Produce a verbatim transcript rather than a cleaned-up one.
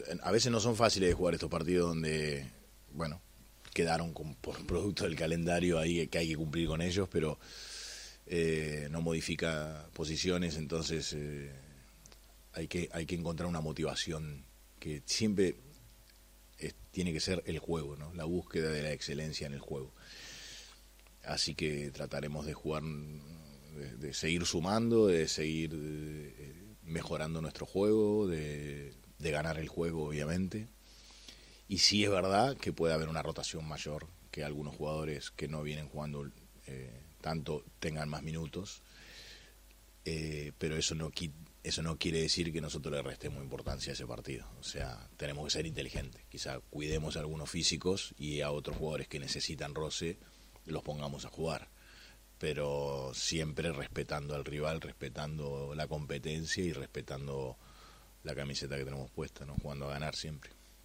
a veces no son fáciles de jugar estos partidos donde, bueno, quedaron con, por producto del calendario ahí que hay que cumplir con ellos, pero eh, no modifica posiciones, entonces eh, hay que hay que encontrar una motivación que siempre es, tiene que ser el juego, ¿no? La búsqueda de la excelencia en el juego. Así que trataremos de jugar, de, de seguir sumando, de seguir de, mejorando nuestro juego, de, de ganar el juego, obviamente. Y sí es verdad que puede haber una rotación mayor, que algunos jugadores que no vienen jugando eh, tanto tengan más minutos, eh, pero eso no, eso no quiere decir que nosotros le restemos importancia a ese partido. O sea, tenemos que ser inteligentes. Quizá cuidemos a algunos físicos y a otros jugadores que necesitan roce los pongamos a jugar, pero siempre respetando al rival, respetando la competencia y respetando la camiseta que tenemos puesta, ¿no? Jugando a ganar siempre.